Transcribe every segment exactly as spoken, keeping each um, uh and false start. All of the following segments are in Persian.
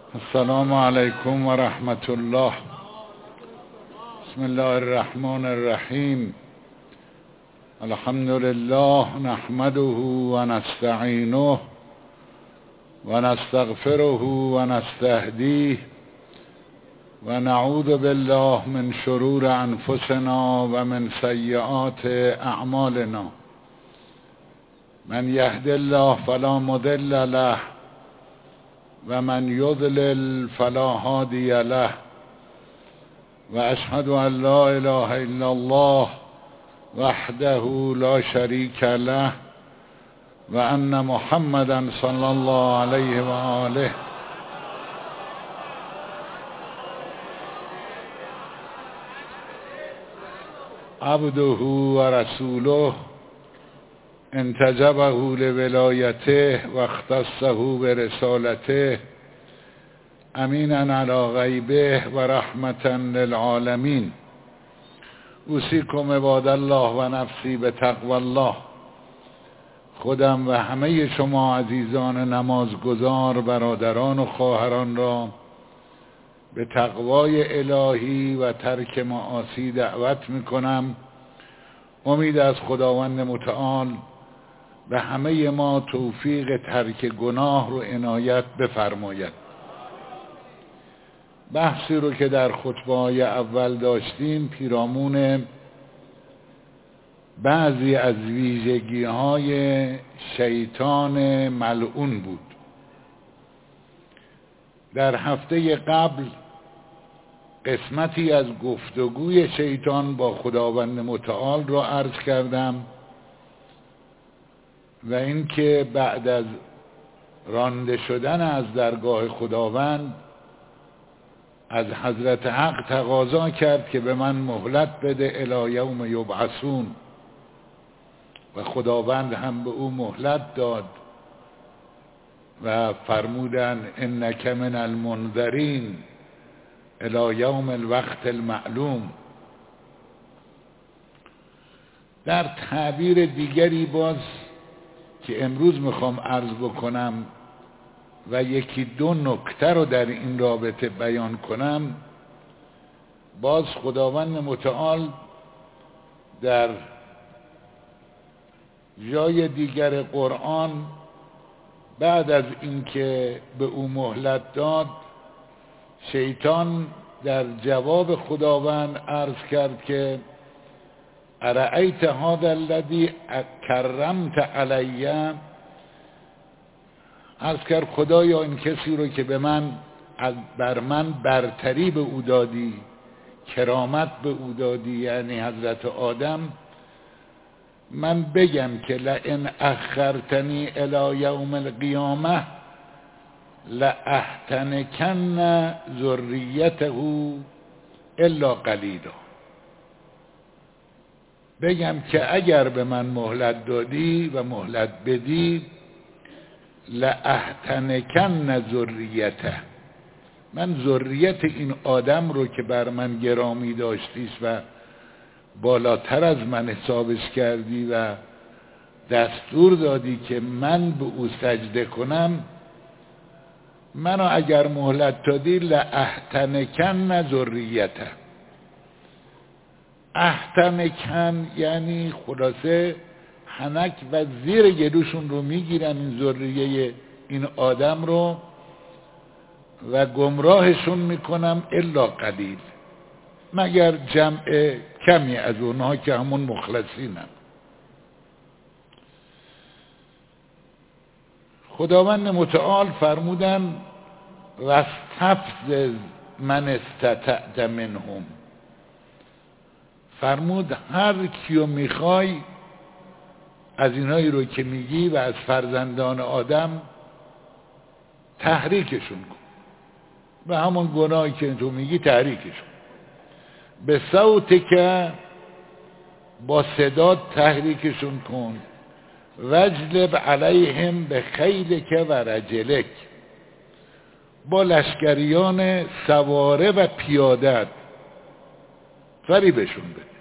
السلام علیکم و رحمت الله. بسم الله الرحمن الرحیم. الحمد لله نحمده و نستعینه و نستغفره و نستهدیه و نعوذ بالله من شرور انفسنا و من سیئات اعمالنا. من یهد الله فلا مضل له و من یضلل فلا هادی له و اشهد ان لا اله الا الله وحده لا شریک له و ان محمدا صلی الله علیه و آله عبده و رسوله انتجبه لولایته و اختصه برسالته امیناً علی غیبه و رحمةً للعالمین. اوصیکم عباد الله و نفسی به تقوی الله. خودم و همه شما عزیزان نمازگزار برادران و خواهران را به تقوای الهی و ترک معاصی دعوت میکنم. امید از خداوند متعال به همه ما توفیق ترک گناه رو عنایت بفرماید. بحثی رو که در خطبه‌های اول داشتیم پیرامون بعضی از ویژگی‌های شیطان ملعون بود. در هفته قبل قسمتی از گفتگوی شیطان با خداوند متعال را عرض کردم و اینکه بعد از رانده شدن از درگاه خداوند از حضرت حق تقاضا کرد که به من مهلت بده الی یوم یبعثون و خداوند هم به او مهلت داد و فرمودن انک من المنذرین الی یوم الوقت المعلوم. در تعبیر دیگری باز که امروز میخوام عرض بکنم و یکی دو نکته رو در این رابطه بیان کنم، باز خداوند متعال در جای دیگر قرآن بعد از اینکه به او مهلت داد، شیطان در جواب خداوند عرض کرد که ارأیت هذا الذی کرمت علی، عرض کرد خدایا این کسی رو که به من بر من برتری به او دادی، کرامت به او دادی، یعنی حضرت آدم، من بگم که لئن اخرتنی الی یوم القیامه لاحتنکن ذریته الا قلیلا. بگم که اگر به من مهلت دادی و مهلت بدی لاحتنکن ذریته، من ذریت این آدم رو که بر من گرامی داشتیش و بالاتر از من حسابش کردی و دستور دادی که من به او سجده کنم، منو اگر مهلت دادی لاحتنکن ذریته. احتنکن یعنی خلاصه حنک و زیر گلوشون رو میگیرم این ذریه این آدم رو و گمراهشون میکنم الا قلیل، مگر جمع کمی از اونها که همون مخلصینم. خداوند متعال فرمودن واستفزز من استطعت منهم، فرمود هر کیو میخوای از اینایی رو که میگی و از فرزندان آدم تحریکشون کن، به همون گناهی که تو میگی تحریکشون، به صوت که با صدا تحریکشون کن، وجلب علیهم به خیلک و رجلک، با لشکریان سواره و پیادت فریبشون بده،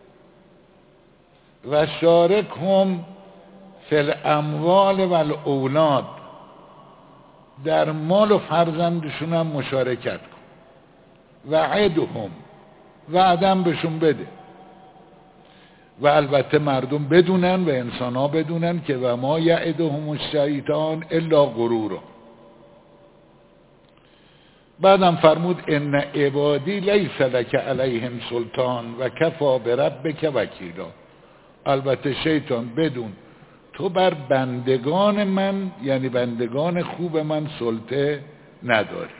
و شارکهم فی الاموال و الاولاد، در مال و فرزندشون هم مشارکت کن. وعدهم، وعدم بهشون بده. و البته مردم بدونن و انسان ها بدونن که و ما یعدهم الشیطان الا غرورا. بعدم فرمود ان عبادی لیس لک علیهم سلطان و کفا بربک وکیلا. البته شیطان بدون تو بر بندگان من، یعنی بندگان خوب من، سلطه نداری.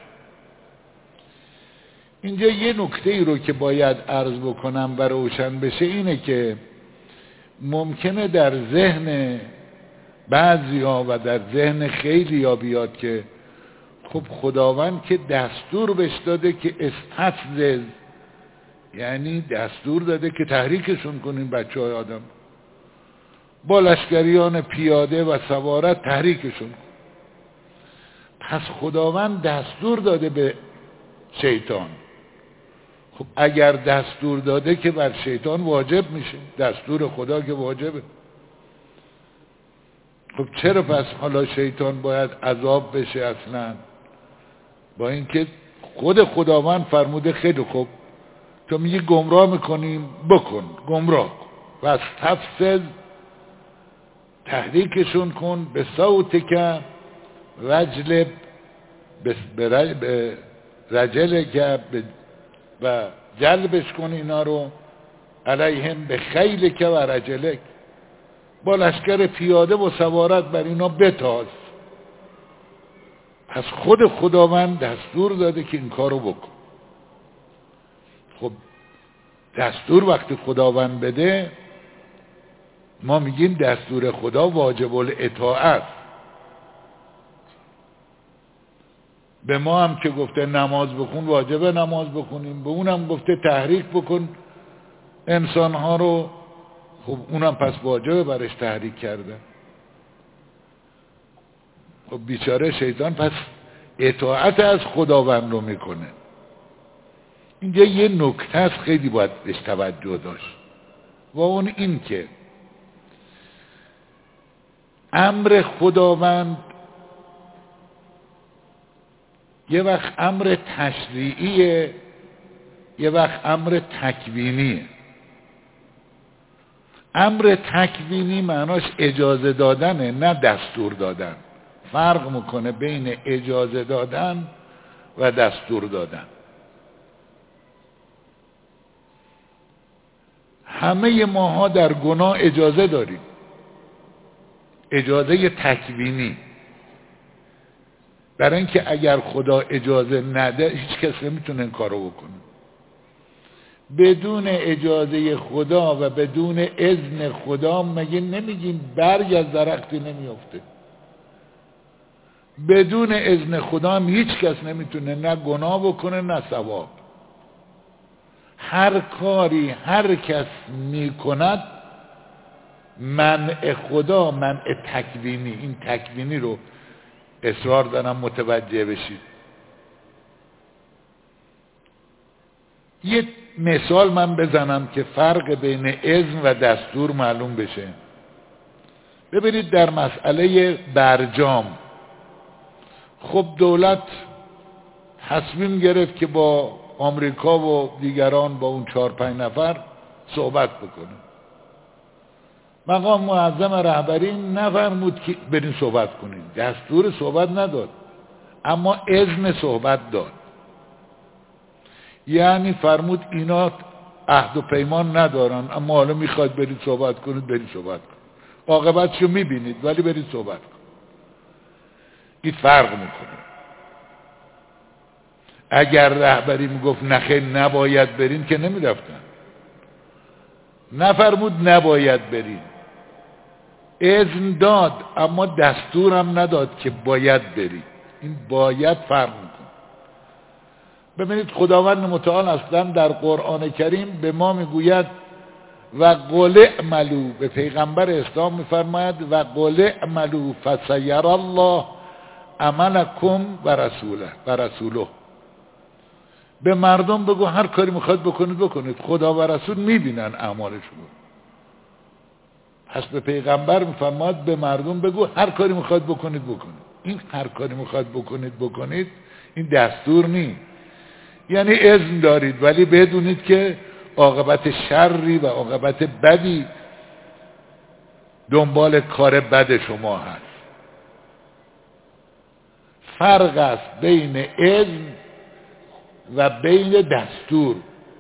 اینجا یه نکته ای رو که باید عرض بکنم و روشن بشه اینه که ممکنه در ذهن بعضیا و در ذهن خیلیا بیاد که خب خداوند که دستور بهش داده که استفزز، یعنی دستور داده که تحریکشون کنین بچه های آدم، با لشکریان پیاده و سوارت تحریکشون. پس خداوند دستور داده به شیطان. خب اگر دستور داده که بر شیطان واجب میشه، دستور خدا که واجبه. خب چرا پس حالا شیطان باید عذاب بشه اصلا؟ با اینکه خود خداوند فرموده خیلی خوب تو میگی گمراه میکنیم بکن، گمراه و از تفسد تحریکشون کن به صوت که رجل به رجل که و جلبش کن اینا رو علیهم به خیل که و رجلک، با لشکر پیاده و سوارت بر اینا بتاز. پس خود خداوند دستور داده که این کارو بکن. خب دستور وقتی خداوند بده ما میگیم دستور خدا واجب الاطاعت. به ما هم که گفته نماز بخون واجبه نماز بخونیم، به اونم گفته تحریک بکن انسانها رو، خب اونم پس واجبه برش تحریک کرده. خب بیچاره شیطان پس اطاعت از خداوند رو میکنه. اینجا یه نکته است خیلی باید بهش توجه داشت و اون این که امر خداوند یه وقت امر تشریعیه، یه وقت امر تکوینیه. امر تکوینی معناش اجازه دادنه نه دستور دادن. فرق میکنه بین اجازه دادن و دستور دادن. همه ماها در گناه اجازه داریم، اجازه تکوینی، برای اینکه اگر خدا اجازه نده هیچ کس نمیتونه این کارو بکنه. بدون اجازه خدا و بدون اذن خدا مگه نمیگیم برگ از درختی نمیافته؟ بدون اذن خدا هم هیچ کس نمیتونه نه گناه بکنه نه ثواب. هر کاری هر کس میکند منع خدا، منع تکوینی. این تکوینی رو اصرار دارم متوجه بشید. یه مثال من بزنم که فرق بین اذن و دستور معلوم بشه. ببینید در مسئله برجام، خب دولت تصمیم گرفت که با آمریکا و دیگران با اون چهار پنج نفر صحبت بکنه. مقام معظم رهبری نفرمود که برین صحبت کنید، دستور صحبت نداد اما اذن صحبت داد. یعنی فرمود اینا عهد و پیمان ندارن اما حالا میخواد برید صحبت کنید، برید صحبت کنید، عاقبتشو میبینید ولی برید صحبت کنید. این فرق میکنه. اگر رهبری میگفت نخیر نباید برین که نمیرفتن. نفرمود نباید برین، اذن داد اما دستورم نداد که باید برید. این باید فرق میکنه. ببینید خداوند متعال اصلا در قرآن کریم به ما میگوید و قل اعملوا، به پیغمبر اسلام میفرماید و قل اعملوا فسیر الله عملکم و رسوله و رسوله. به مردم بگو هر کاری میخواد بکنید بکنید، خدا و رسول میبینن اعمالشون. پس به پیغمبر میفرماید به مردم بگو هر کاری میخواد بکنید بکنید. این هر کاری میخواد بکنید بکنید، این دستور نیست. یعنی اذن دارید ولی بدونید که عاقبت شری و عاقبت بدی دنبال کار بد شما هست. فرق است بین اذن و بین دستور.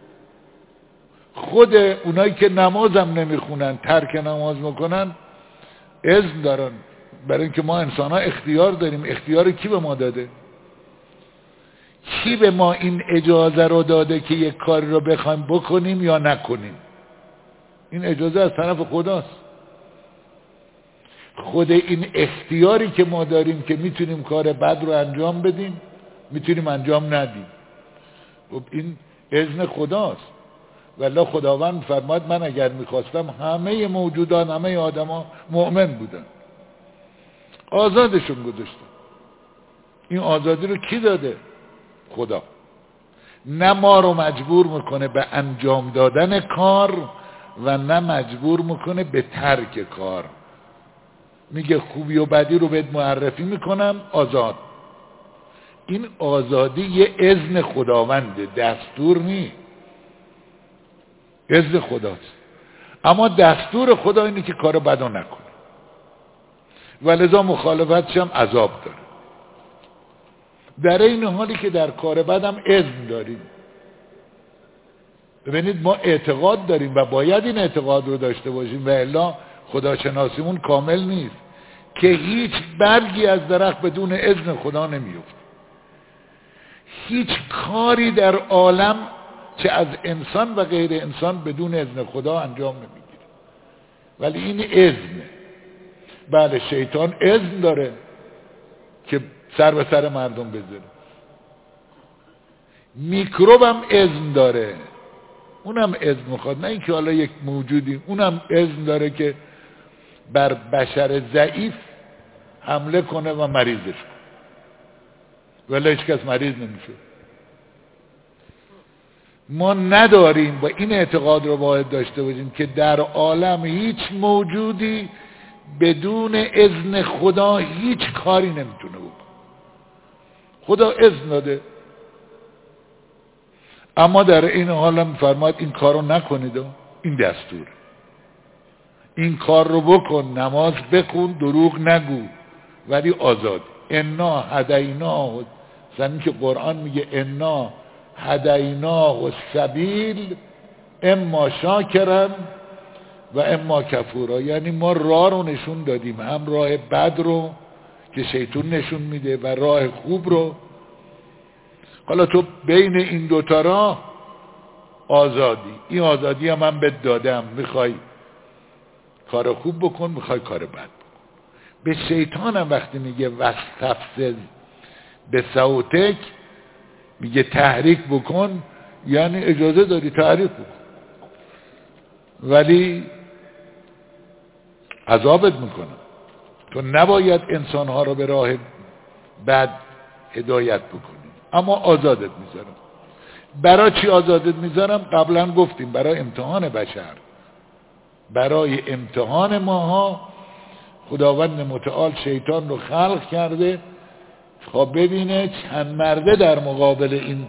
خود اونایی که نماز هم نمیخونن، ترک نماز میکنن، اذن دارن، برای اینکه ما انسان ها اختیار داریم. اختیار کی به ما داده؟ کی به ما این اجازه رو داده که یک کاری رو بخوایم بکنیم یا نکنیم؟ این اجازه از طرف خداست. خود این اختیاری که ما داریم که میتونیم کار بد رو انجام بدیم، میتونیم انجام ندیم، خب این اذن خداست. والله خداوند فرماد من اگر میخواستم همه موجودان، همه آدما مؤمن بودن، آزادشون گذاشتم. این آزادی رو کی داده؟ خدا. نه ما رو مجبور میکنه به انجام دادن کار و نه مجبور میکنه به ترک کار. میگه خوبی و بدی رو بهت معرفی میکنم، آزاد. این آزادی یه اذن خداونده، دستور نیست. اذن خداست. اما دستور خدا اینه که کار بدو نکنه و لذا مخالفتش هم عذاب داره. در این حالی که در کار بد هم اذن داریم. ببینید ما اعتقاد داریم و باید این اعتقاد رو داشته باشیم و الا خداشناسیمون کامل نیست که هیچ برگی از درخت بدون اذن خدا نمیفته. هیچ کاری در عالم چه از انسان و غیر انسان بدون اذن خدا انجام نمیگیره. ولی این اذن. بله شیطان اذن داره که سر به سر مردم بذاره. میکروب هم اذن داره، اونم اذن میخواد. نه اینکه حالا یک موجودی، اونم اذن داره که بر بشر ضعیف حمله کنه و مریضش کنه، ولی هیچ کس مریض نمیشه. ما نداریم و این اعتقاد رو باید داشته باشیم که در عالم هیچ موجودی بدون اذن خدا هیچ کاری نمیتونه بکنه. خدا اذن داده، اما در این حال هم فرماید این کار رو نکنید و این دستور. این کار رو بکن، نماز بخون، دروغ نگو، ولی آزاد. انا هدیناه، زمین که قرآن میگه انا هدیناه السبیل اما شاکرا و اما کفورا، یعنی ما راه رو نشون دادیم، هم راه بد رو که شیطان نشون میده و راه خوب رو. حالا تو بین این دوتا راه آزادی. این آزادی هم من بهت دادم، میخوای کار خوب بکن، میخوای کار بد بکن. به شیطان هم وقتی میگه واستفزز به صوتک، میگه تحریک بکن، یعنی اجازه داری تحریک بکن، ولی عذابت میکنه. تو نباید انسانها رو به راه بد هدایت بکنی، اما آزادت میذارم. برای چی آزادت میذارم؟ قبلا گفتیم برای امتحان بشر، برای امتحان ماها خداوند متعال شیطان رو خلق کرده تا ببینه چند مرده در مقابل این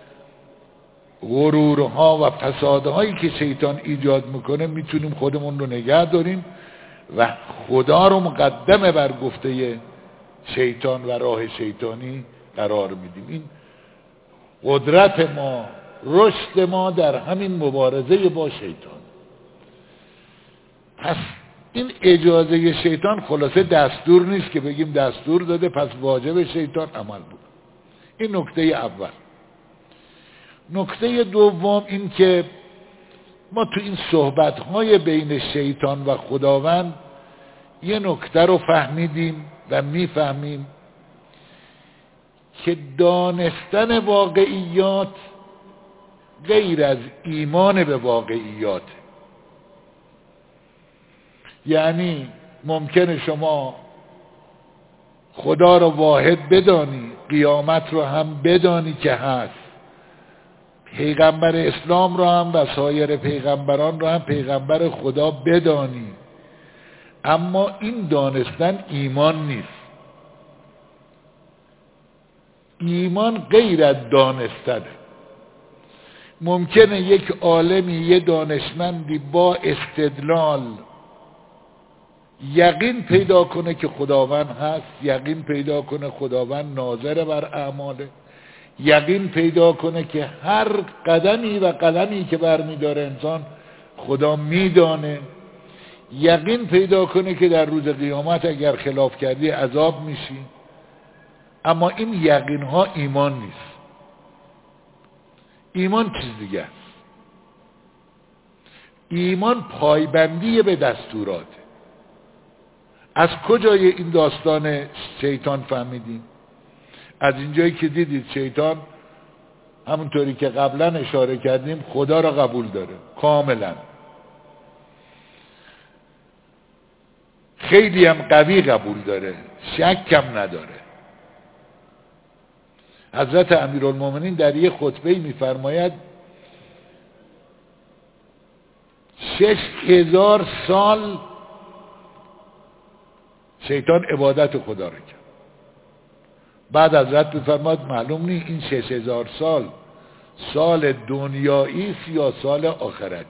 غرورها و فسادهایی که شیطان ایجاد میکنه میتونیم خودمون رو نگه داریم و خدا رو مقدمه بر گفته شیطان و راه شیطانی قرار میدیم. این قدرت ما، رشد ما در همین مبارزه با شیطان. پس این اجازه شیطان خلاصه دستور نیست که بگیم دستور داده پس واجب شیطان عمل بود. این نکته اول. نکته دوم این که ما تو این صحبت‌های بین شیطان و خداوند یه نکته رو فهمیدیم و میفهمیم که دانستن واقعیات غیر از ایمان به واقعیات. یعنی ممکنه شما خدا رو واحد بدانی، قیامت رو هم بدانی که هست، پیغمبر اسلام رو هم و سایر پیغمبران رو هم پیغمبر خدا بدانی، اما این دانستن ایمان نیست. ایمان غیر از دانستنه. ممکنه یک عالمی، یه دانشمندی با استدلال یقین پیدا کنه که خداوند هست، یقین پیدا کنه خداوند ناظر بر اعماله، یقین پیدا کنه که هر قدمی و قلمی که برمیداره انسان خدا میدانه، یقین پیدا کنه که در روز قیامت اگر خلاف کردی عذاب میشی. اما این یقین ها ایمان نیست. ایمان چیز دیگه است. ایمان پایبندی به دستوراته. از کجای این داستان شیطان فهمیدیم؟ از اینجایی که دیدید شیطان همونطوری که قبلا اشاره کردیم خدا را قبول داره کاملا، خیلی هم قوی قبول داره، شک هم نداره. حضرت امیرالمومنین در یک خطبه میفرماید شش هزار سال شیطان عبادت خدا رو کرد. بعد حضرت میفرماید معلوم نیست این شش هزار سال سال دنیایی است یا سال آخرتیه،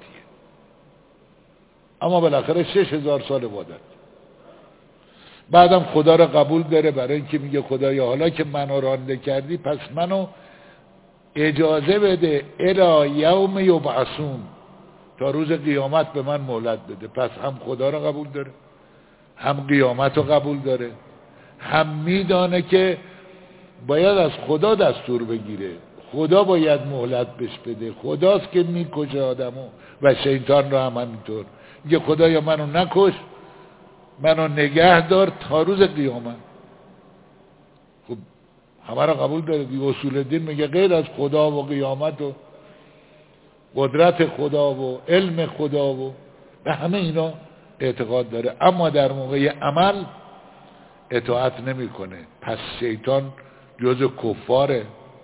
اما بالاخره شش هزار سال عبادت. بعدم خدا را قبول داره، برای اینکه میگه خدایا حالا که منو رانده کردی پس منو اجازه بده الی یوم یبعثون، تا روز قیامت به من مهلت بده. پس هم خدا را قبول داره، هم قیامت رو قبول داره، هم میدانه که باید از خدا دستور بگیره، خدا باید مهلت بهش بده، خداست که میکشه آدمو و شیطان رو هم همینطور میگه خدایا منو نکش، منو نگه دار تا روز قیامت. خب همه را قبول داره دیگه. اصول دین میگه غیر از خدا و قیامت و قدرت خدا و علم خدا و به همه اینا اعتقاد داره، اما در موقع عمل اطاعت نمیکنه. پس شیطان جز کفاره.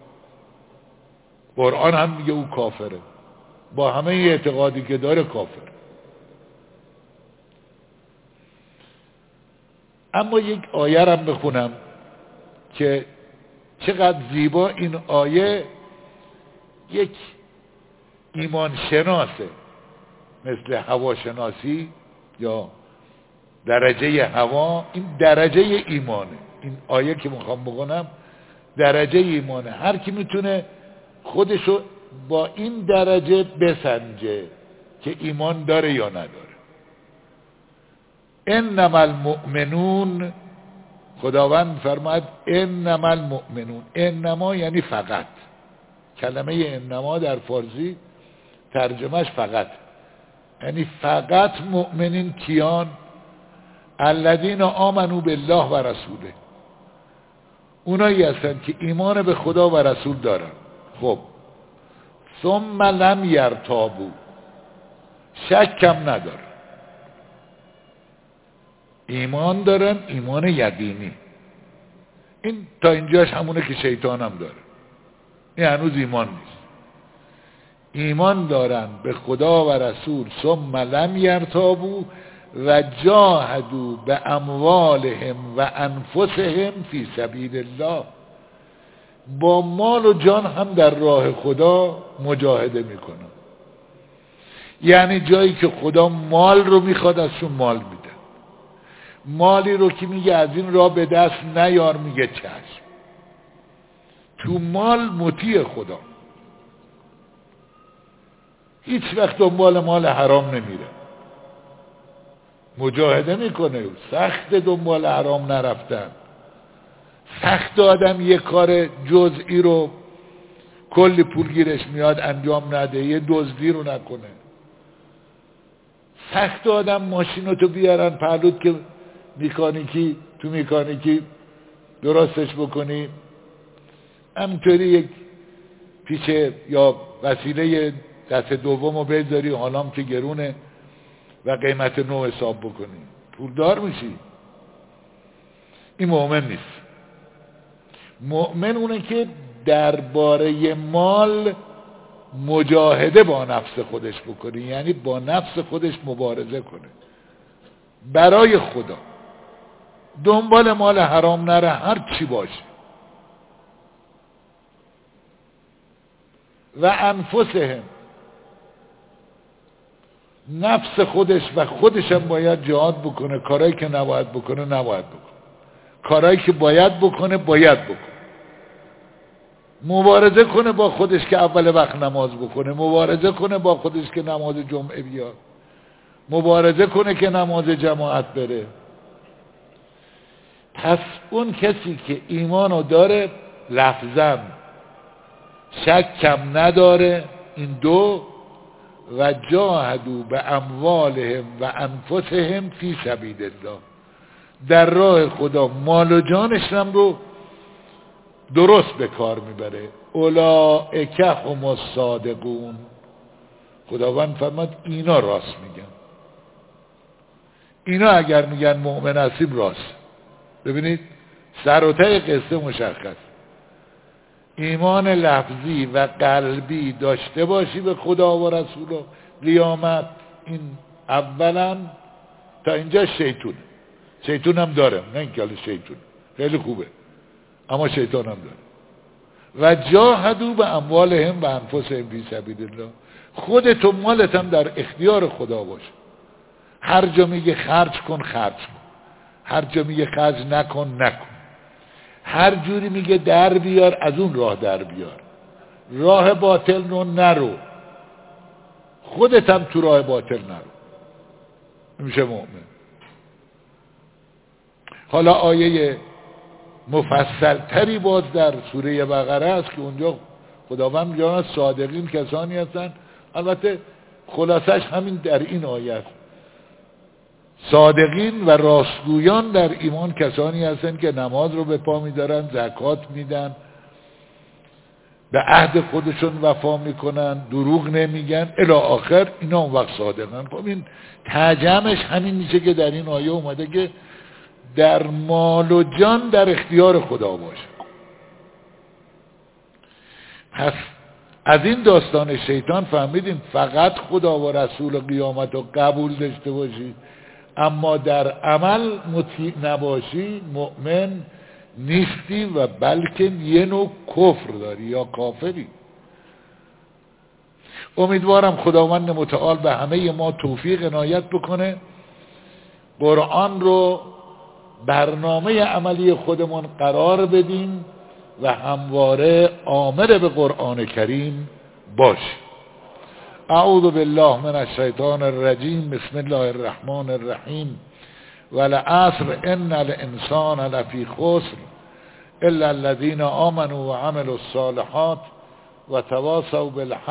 قرآن هم میگه او کافره، با همه اعتقادی که داره کافر. اما یک آیه هم بخونم که چقدر زیبا این آیه یک ایمان شناسه، مثل هواشناسی یا درجه هوا. این درجه ایمانه. این آیه که میخوام بخونم درجه ایمانه. هر کی میتونه خودشو با این درجه بسنجه که ایمان داره یا نداره. انما المؤمنون، خداوند فرماد انما المؤمنون. انما یعنی فقط. کلمه انما در فارسی ترجمهش فقط، یعنی فقط مؤمنین کیان؟ الذین آمنوا بالله و رسوله. اونایی هستن که ایمان به خدا و رسول دارن. خب ثم لم یرتابوا، شک هم ندارن، ایمان دارن، ایمان یقینی. این تا اینجاش همونه که شیطان هم داره. این هنوز ایمان نیست. ایمان دارن به خدا و رسول. ثم لم یرتابوا و جاهدوا به اموالهم و انفسهم فی سبیل الله. با مال و جان هم در راه خدا مجاهده میکنن. یعنی جایی که خدا مال رو میخواد ازشون مال میده. مالی رو که میگه از این راه به دست نیار، میگه چشم. تو مال مطیع خدا، هیچ وقت دنبال مال حرام نمیره، مجاهده میکنه. سخت دنبال حرام نرفتن، سخت آدم یه کار جزئی رو کلی پول گیرش میاد انجام نده، یه دزدی رو نکنه. سخت آدم ماشین تو بیارن پهلوت که میکانیکی تو میکانیکی درستش بکنی، همینطوری یک پیچه یا وسیله دست دوم رو بذاری، حالام که گرونه و قیمت نو حساب بکنی، پولدار میشی. این مؤمن نیست. مؤمن اونه که درباره مال مجاهده با نفس خودش بکنه، یعنی با نفس خودش مبارزه کنه برای خدا، دنبال مال حرام نره، هر چی باشه. و انفسهم، نفس خودش و خودش هم باید جهاد بکنه، کارهایی که نباید بکنه نباید بکنه، کارهایی که باید بکنه باید بکنه، مبارزه کنه با خودش که اول وقت نماز بکنه، مبارزه کنه با خودش که نماز جمعه بیاد، مبارزه کنه که نماز جماعت بره. پس اون کسی که ایمانو داره لفظاً شک کم نداره، این دو و جاهدوا به اموالهم و انفسهم فی سبیل الله، در راه خدا مال و جانش هم رو درست به کار میبره. اولئک هم الصادقون، خداوند فرماد اینا راست میگن، اینا اگر میگن مؤمن هستیم راست. ببینید سر و ته قصه مشخص، ایمان لفظی و قلبی داشته باشی به خدا و رسول و قیامت، این اولا تا اینجا شیطونه، شیطون هم داره، نه اینکه حالا شیطون خیلی خوبه اما شیطان هم داره. و جاهدوا به اموالهم و انفسهم فی سبیل الله، خودت و مالت هم در اختیار خدا باشه. هر جا میگه خرج کن خرج کن، هر جا میگه خرج نکن نکن، هر جوری میگه در بیار از اون راه در بیار، راه باطل رو نرو، خودت هم تو راه باطل نرو، میشه مؤمن. حالا آیه مفصل تری باز در سوره بقره است که اونجا خداوند میگه صادقین کسانی هستن، البته خلاصش همین در این آیه است، صادقین و راستگویان در ایمان کسانی هستند که نماز رو به پا میدارن، زکات میدن، به عهد خودشون وفا میکنن، دروغ نمیگن الی آخر، اینا اون وقت صادقن. خب این ترجمهش همین میشه که در این آیه اومده که در مال و جان در اختیار خدا باشه. پس از این داستان شیطان فهمیدیم فقط خدا و رسول و قیامت رو قبول داشته باشی، اما در عمل مطیع نباشی مؤمن نیستی و بلکه یه نوع کفر داری یا کافری. امیدوارم خداوند متعال به همه ما توفیق عنایت بکنه، قرآن رو برنامه عملی خودمون قرار بدیم و همواره آمر به قرآن کریم باش. اعوذ بالله من الشیطان الرجیم، بسم الله الرحمن الرحیم. والعصر ان الانسان لفی خسر الا الذین آمنوا وعملوا الصالحات وتواصوا بالحق